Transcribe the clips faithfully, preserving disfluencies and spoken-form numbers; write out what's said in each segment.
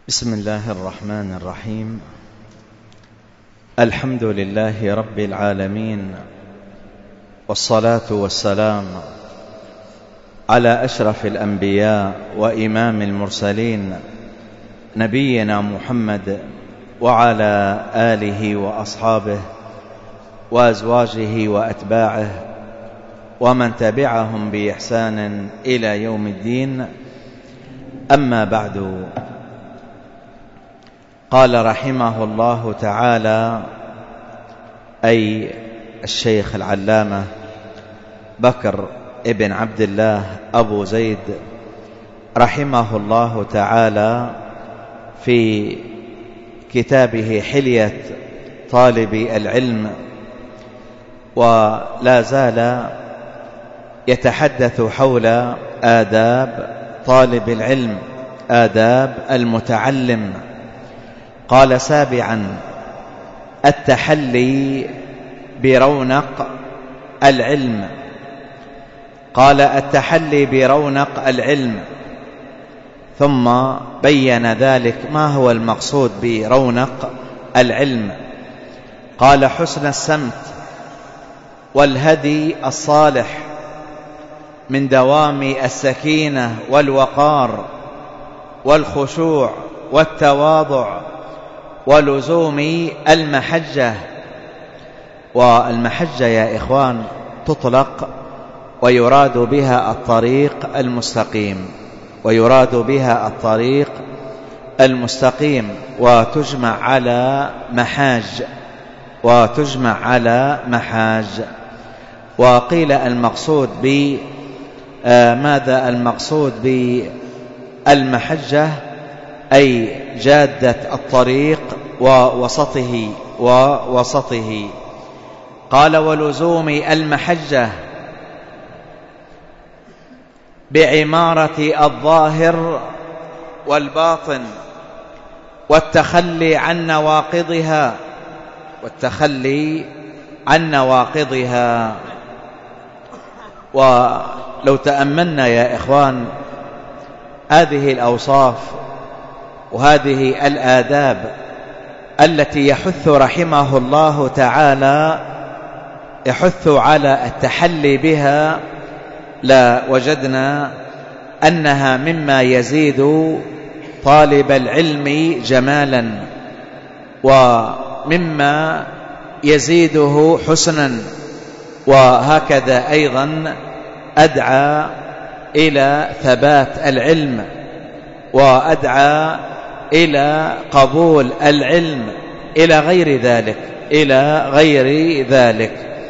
بسم الله الرحمن الرحيم. الحمد لله رب العالمين، والصلاة والسلام على أشرف الأنبياء وإمام المرسلين نبينا محمد وعلى آله وأصحابه وأزواجه وأتباعه ومن تبعهم بإحسان إلى يوم الدين. أما بعد، قال رحمه الله تعالى أي الشيخ العلامة بكر ابن عبد الله أبو زيد رحمه الله تعالى في كتابه حلية طالب العلم، ولا زال يتحدث حول آداب طالب العلم، آداب المتعلم. قال سابعا: التحلي برونق العلم. قال التحلي برونق العلم، ثم بين ذلك ما هو المقصود برونق العلم. قال: حسن السمت والهدي الصالح من دوام السكينة والوقار والخشوع والتواضع ولزوم المحجة. والمحجة يا إخوان تطلق ويراد بها الطريق المستقيم، ويراد بها الطريق المستقيم، وتجمع على محاج، وتجمع على محاج. وقيل المقصود ب ماذا المقصود بالمحجة؟ أي جادة الطريق ووسطه ووسطه. قال: ولزوم المحجة بعمارة الظاهر والباطن والتخلي عن نواقضها، والتخلي عن نواقضها. ولو تأملنا يا إخوان هذه الأوصاف وهذه الآداب التي يحث رحمه الله تعالى يحث على التحلي بها، لا وجدنا أنها مما يزيد طالب العلم جمالا، ومما يزيده حسنا، وهكذا أيضا أدعى إلى ثبات العلم، وأدعى إلى قبول العلم، إلى غير ذلك إلى غير ذلك.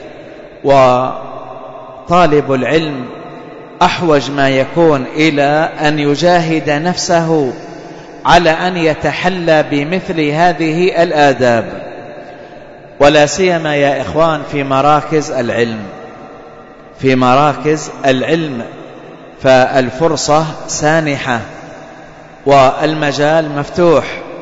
وطالب العلم أحوج ما يكون إلى أن يجاهد نفسه على أن يتحلى بمثل هذه الآداب، ولا سيما يا إخوان في مراكز العلم. في مراكز العلم فالفرصة سانحة، والمجال مفتوح،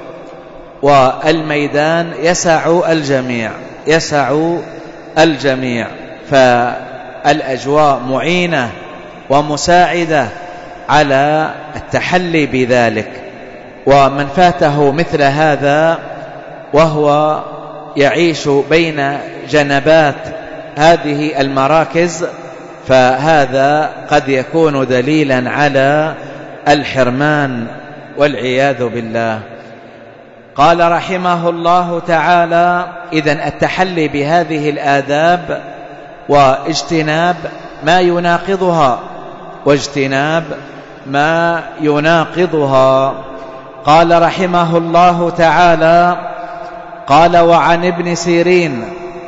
والميدان يسع الجميع يسع الجميع فالأجواء معينة ومساعدة على التحلي بذلك. ومن فاته مثل هذا وهو يعيش بين جنبات هذه المراكز، فهذا قد يكون دليلا على الحرمان والعياذ بالله. قال رحمه الله تعالى: إذن التحلي بهذه الآداب واجتناب ما يناقضها، واجتناب ما يناقضها. قال رحمه الله تعالى: قال: وعن ابن سيرين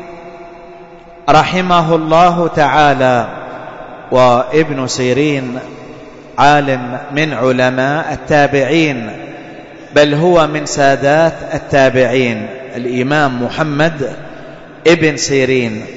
رحمه الله تعالى. وابن سيرين عالم من علماء التابعين، بل هو من سادات التابعين، الإمام محمد ابن سيرين.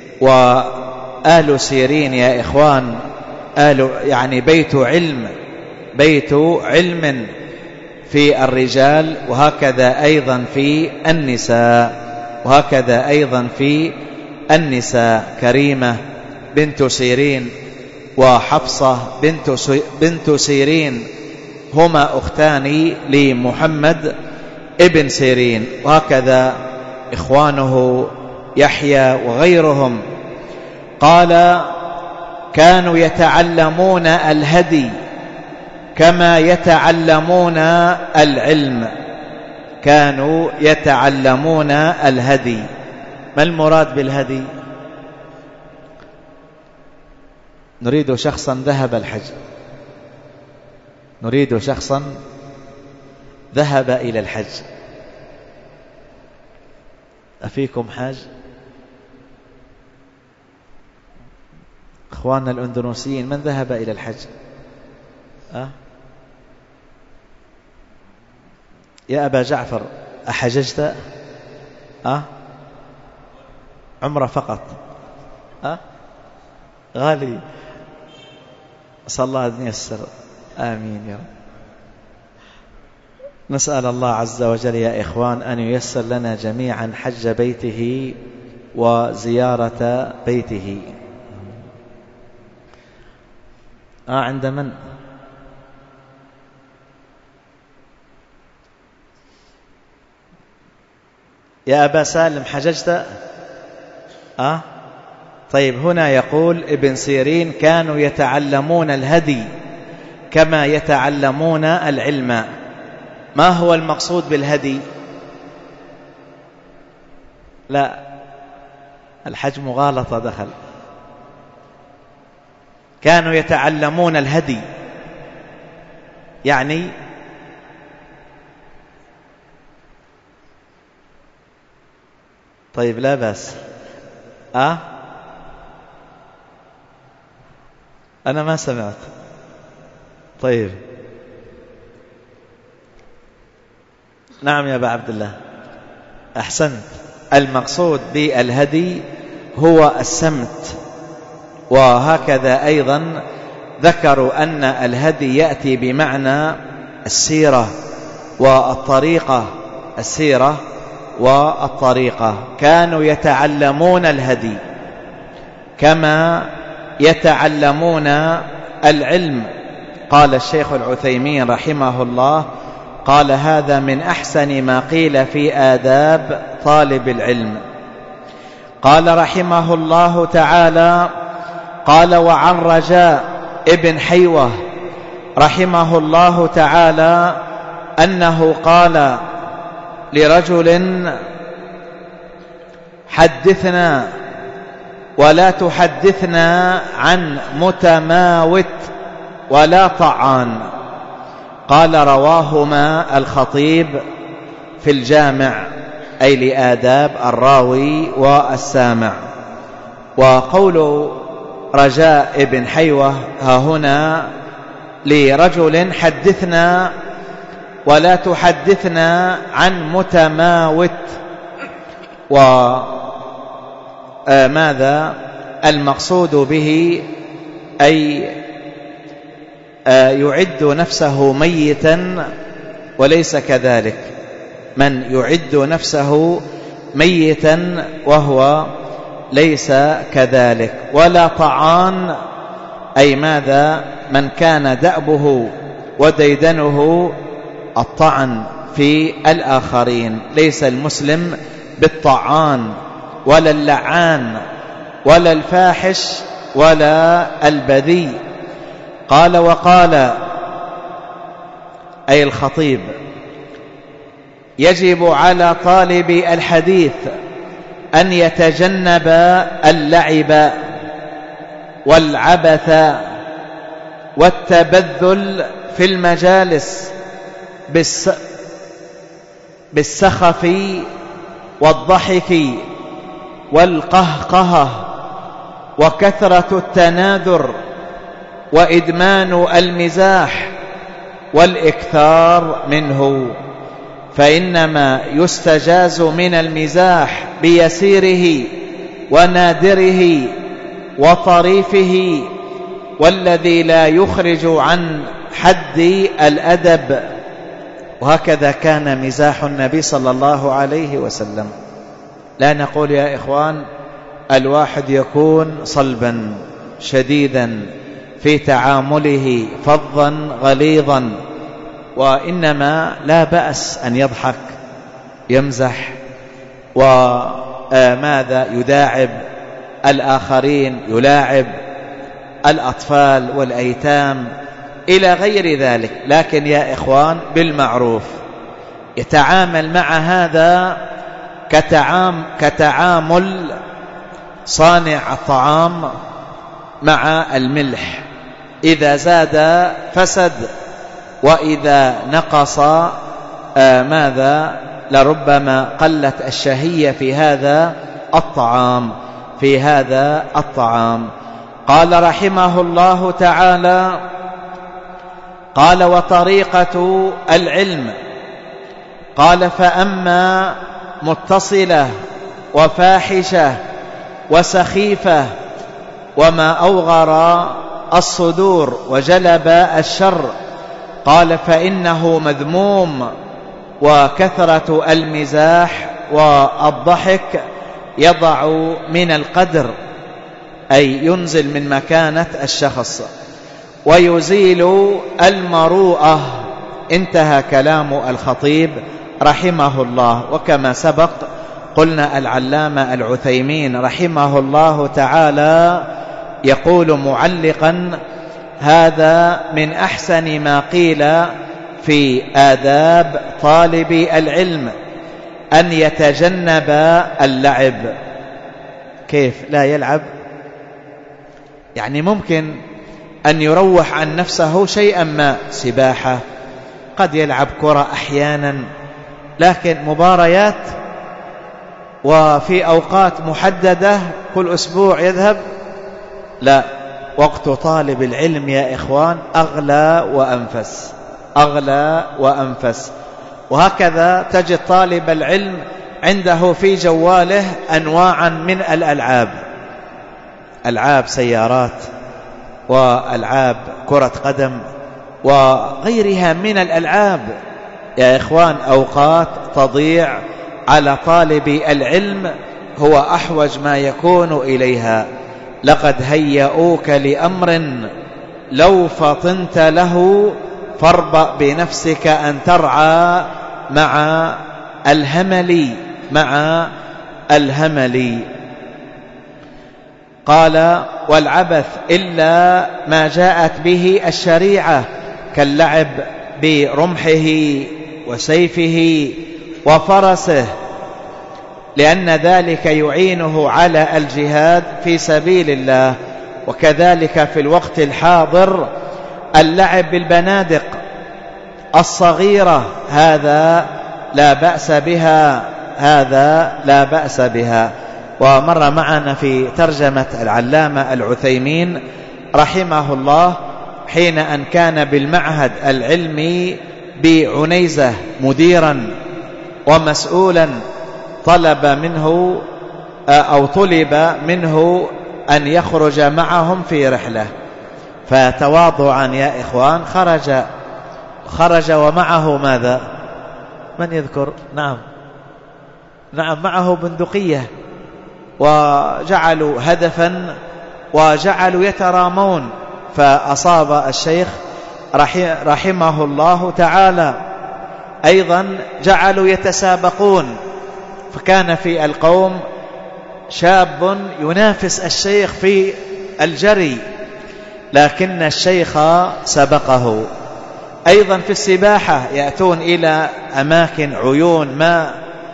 وآل سيرين يا إخوان آل يعني بيت علم، بيت علم في الرجال، وهكذا أيضا في النساء، وهكذا أيضا في النساء. كريمة بنت سيرين وحفصة بنت بنت سيرين هما أختان لمحمد ابن سيرين، وهكذا إخوانه يحيى وغيرهم. قال كانوا يتعلمون الهدي كما يتعلمون العلم. كانوا يتعلمون الهدي. ما المراد بالهدي؟ نريد شخصا ذهب الحج، نريد شخصا ذهب إلى الحج. أفيكم حاج؟ أخواننا الأندونيسيين من ذهب إلى الحج؟ أه؟ يا أبا جعفر أحججت؟ أه؟ عمره فقط؟ أه؟ غالي. أسأل الله أن ييسر. آمين يا رب. نسأل الله عز وجل يا إخوان أن ييسر لنا جميعا حج بيته وزيارة بيته. آه عند من؟ يا أبا سالم حججت؟ آه طيب، هنا يقول ابن سيرين كانوا يتعلمون الهدي كما يتعلمون العلم. ما هو المقصود بالهدي؟ لا، الحج مغالطة دخل. كانوا يتعلمون الهدي يعني طيب لا بأس. أه أنا ما سمعت. طيب نعم يا أبا عبد الله، أحسنت. المقصود بالهدي هو السمت. وهكذا أيضا ذكروا أن الهدي يأتي بمعنى السيرة والطريقة. السيرة والطريقة. كانوا يتعلمون الهدي كما يتعلمون العلم. قال الشيخ العثيمين رحمه الله، قال هذا من أحسن ما قيل في آداب طالب العلم. قال رحمه الله تعالى: قال وعن رجاء ابن حيوة رحمه الله تعالى أنه قال لرجل: حدثنا ولا تحدثنا عن متماوت ولا طعان. قال رواهما الخطيب في الجامع، أي لآداب الراوي والسامع. وقول رجاء ابن حيوة ها هنا لرجل: حدثنا ولا تحدثنا عن متماوت. وماذا المقصود به؟ أي يعد نفسه ميتا وليس كذلك. من يعد نفسه ميتا وهو ليس كذلك. ولا طعان، أي ماذا؟ من كان دأبه وديدنه الطعن في الآخرين. ليس المسلم بالطعان ولا اللعان ولا الفاحش ولا البذيء. قال وقال أي الخطيب: يجب على طالب الحديث أن يتجنب اللعب والعبث والتبذل في المجالس بالسخف والضحك والقهقهة وكثرة التناذر وإدمان المزاح والإكثار منه. فإنما يستجاز من المزاح بيسيره ونادره وطريفه، والذي لا يخرج عن حد الأدب. وهكذا كان مزاح النبي صلى الله عليه وسلم. لا نقول يا إخوان الواحد يكون صلبا شديدا في تعامله، فظا غليظا وإنما لا بأس أن يضحك، يمزح، وماذا يداعب الآخرين، يلاعب الأطفال والأيتام إلى غير ذلك، لكن يا إخوان بالمعروف، يتعامل مع هذا كتعام كتعامل صانع الطعام مع الملح، إذا زاد فسد، وإذا نقص آه ماذا لربما قلت الشهية في هذا الطعام في هذا الطعام. قال رحمه الله تعالى: قال: وطريقة العلم. قال: فأما متصلة وفاحشة وسخيفة وما أوغر الصدور وجلب الشر، قال: فإنه مذموم، وكثرة المزاح والضحك يضع من القدر، أي ينزل من مكانة الشخص، ويزيل المروءة. انتهى كلام الخطيب رحمه الله. وكما سبق قلنا العلامة العثيمين رحمه الله تعالى يقول معلقا: هذا من أحسن ما قيل في آداب طالب العلم، أن يتجنب اللعب. كيف لا يلعب؟ يعني ممكن أن يروح عن نفسه شيئا ما، سباحة، قد يلعب كرة أحيانا، لكن مباريات وفي أوقات محددة كل أسبوع يذهب، لا. وقت طالب العلم يا إخوان أغلى وأنفس، أغلى وأنفس. وهكذا تجد طالب العلم عنده في جواله أنواعا من الألعاب، ألعاب سيارات، وألعاب كرة قدم، وغيرها من الألعاب. يا إخوان أوقات تضيع على طالب العلم هو أحوج ما يكون إليها. لقد هيئوك لأمر لو فطنت له فاربأ بنفسك أن ترعى مع الهمل مع الهمل. قال: والعبث إلا ما جاءت به الشريعة، كاللعب برمحه وسيفه وفرسه، لأن ذلك يعينه على الجهاد في سبيل الله. وكذلك في الوقت الحاضر اللعب بالبنادق الصغيرة، هذا لا بأس بها، هذا لا بأس بها. ومر معنا في ترجمة العلامة العثيمين رحمه الله حين أن كان بالمعهد العلمي بعنيزة مديرا ومسؤولا، طلب منه أو طلب منه أن يخرج معهم في رحلة، فتواضعا يا إخوان خرج خرج ومعه ماذا؟ من يذكر؟ نعم نعم معه بندقية، وجعلوا هدفا وجعلوا يترامون، فأصاب الشيخ رحمه الله تعالى. أيضا جعلوا يتسابقون، فكان في القوم شاب ينافس الشيخ في الجري، لكن الشيخ سبقه. أيضا في السباحة يأتون إلى أماكن عيون ماء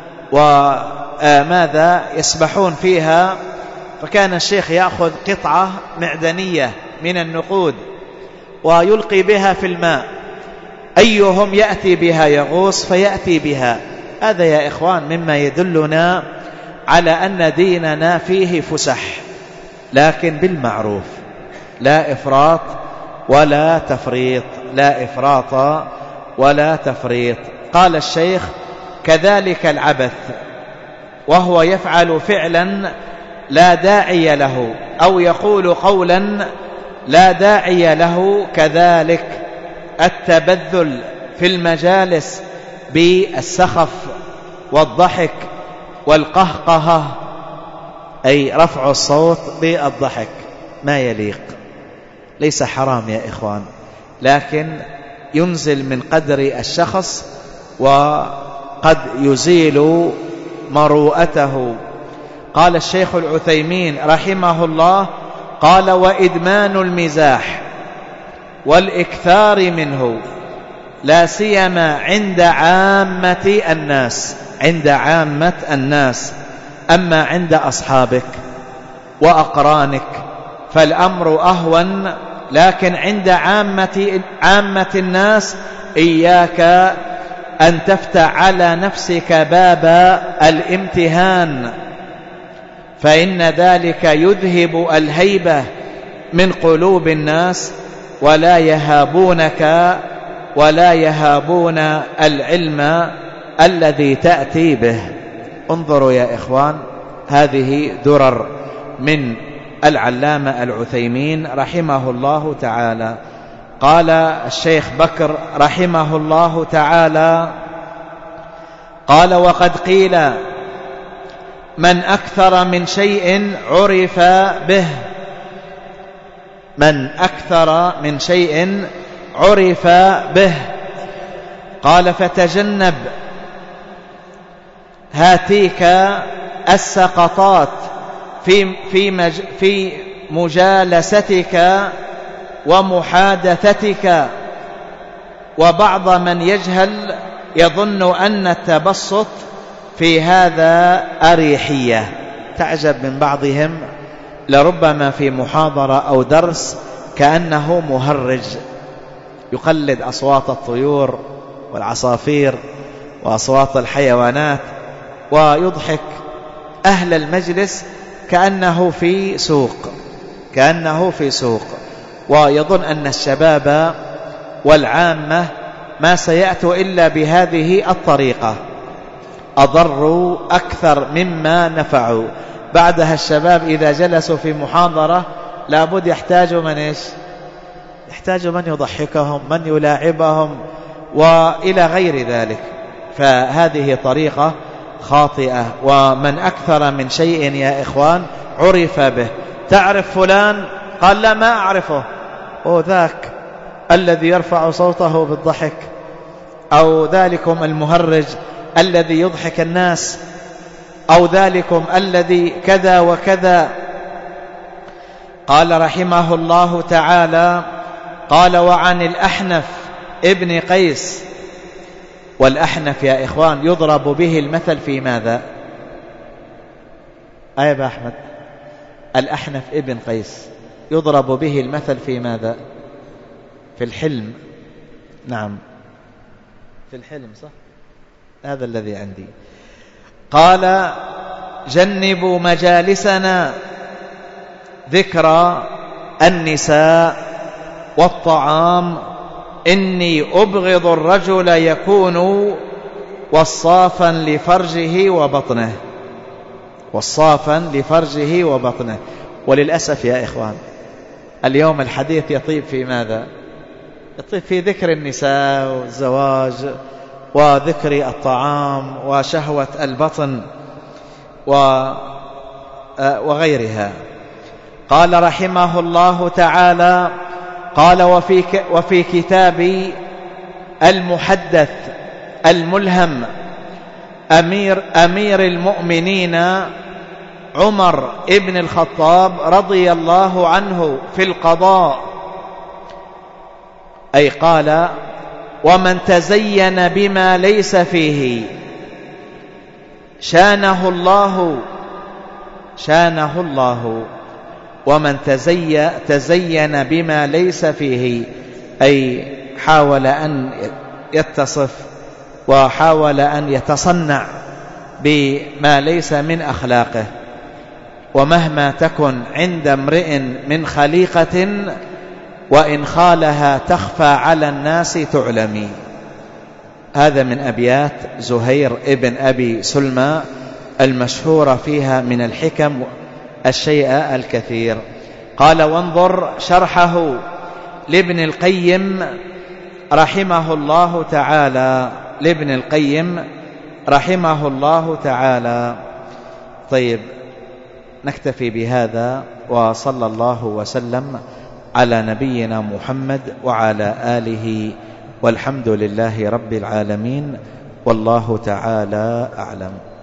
وماذا يسبحون فيها، فكان الشيخ يأخذ قطعة معدنية من النقود ويلقي بها في الماء، أيهم يأتي بها يغوص فيأتي بها. هذا يا إخوان مما يدلنا على أن ديننا فيه فسح، لكن بالمعروف، لا إفراط ولا تفريط، لا إفراط ولا تفريط. قال الشيخ: كذلك العبث، وهو يفعل فعلا لا داعي له، أو يقول قولا لا داعي له. كذلك التبذل في المجالس بالسخف والضحك والقهقهة، أي رفع الصوت بالضحك، ما يليق، ليس حرام يا إخوان، لكن ينزل من قدر الشخص وقد يزيل مروءته. قال الشيخ العثيمين رحمه الله قال: وإدمان المزاح والإكثار منه لا سيما عند عامة الناس عند عامة الناس أما عند أصحابك وأقرانك فالأمر أهون، لكن عند عامة, عامة الناس إياك أن تفتح على نفسك باب الامتهان، فإن ذلك يذهب الهيبة من قلوب الناس ولا يهابونك ولا يهابون العلم الذي تأتي به. انظروا يا إخوان، هذه درر من العلامة العثيمين رحمه الله تعالى. قال الشيخ بكر رحمه الله تعالى قال: وقد قيل من أكثر من شيء عرف به من أكثر من شيء عرف به قال: فتجنب هاتيك السقطات في في مج في مجالستك ومحادثتك. وبعض من يجهل يظن أن التبسط في هذا أريحية. تعجب من بعضهم لربما في محاضرة أو درس كأنه مهرج، يقلد أصوات الطيور والعصافير وأصوات الحيوانات ويضحك أهل المجلس كأنه في سوق كأنه في سوق ويظن أن الشباب والعامة ما سيأتوا إلا بهذه الطريقة، أضروا أكثر مما نفعوا. بعدها الشباب إذا جلسوا في محاضرة لابد يحتاجوا من إيش؟ يحتاجوا من يضحكهم، من يلاعبهم وإلى غير ذلك. فهذه طريقة خاطئة. ومن أكثر من شيء يا إخوان عرف به. تعرف فلان؟ قال: لا ما أعرفه. أو ذاك الذي يرفع صوته بالضحك، أو ذلكم المهرج الذي يضحك الناس، أو ذلكم الذي كذا وكذا. قال رحمه الله تعالى قال: وعن الأحنف ابن قيس. والأحنف يا إخوان يضرب به المثل في ماذا؟ أي أبا أحمد، الأحنف ابن قيس يضرب به المثل في ماذا؟ في الحلم. نعم في الحلم، صح؟ هذا الذي عندي. قال: جنبوا مجالسنا ذكر النساء والطعام، إني أبغض الرجل يكون وصافا لفرجه وبطنه وصافا لفرجه وبطنه. وللأسف يا إخوان اليوم الحديث يطيب في ماذا؟ يطيب في ذكر النساء والزواج وذكر الطعام وشهوة البطن وغيرها. قال رحمه الله تعالى قال: وفي وفي كتاب المحدث الملهم أمير أمير المؤمنين عمر ابن الخطاب رضي الله عنه في القضاء، أي قال: ومن تزين بما ليس فيه شانه الله شانه الله ومن تزي تزين بما ليس فيه، أي حاول أن يتصف وحاول أن يتصنع بما ليس من أخلاقه. ومهما تكن عند امرئ من خليقة وإن خالها تخفى على الناس تعلمي. هذا من أبيات زهير ابن أبي سلمى المشهورة فيها من الحكم الشيء الكثير. قال: وانظر شرحه لابن القيم رحمه الله تعالى لابن القيم رحمه الله تعالى. طيب نكتفي بهذا، وصلى الله وسلم على نبينا محمد وعلى آله والحمد لله رب العالمين، والله تعالى أعلم.